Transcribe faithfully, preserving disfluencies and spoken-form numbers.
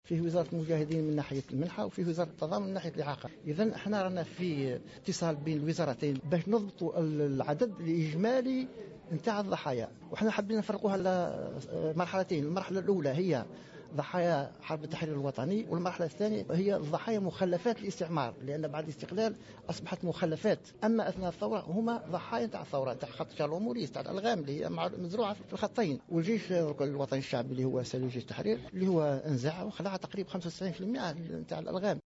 فيه وزارة المجاهدين من ناحية المنحة، وفيه وزارة التضامن من ناحية الإعاقة. إذن احنا رانا في اتصال بين الوزارتين باش نضبطوا العدد الإجمالي نتاع الضحايا، وحنا حابين نفرقوها على مرحلتين. المرحلة الأولى هي ضحايا حرب التحرير الوطني، والمرحلة الثانية هي ضحايا مخلفات الاستعمار، لأن بعد الاستقلال أصبحت مخلفات. أما أثناء الثورة هما ضحايا تاع الثورة، تاع خط شارلوموريس، تاع الألغام اللي هي مزروعة في الخطين. والجيش الوطني الشعبي اللي هو سالو جيش التحرير اللي هو انزع وخلع تقريبا خمسة وتسعين بالمئة تاع الألغام.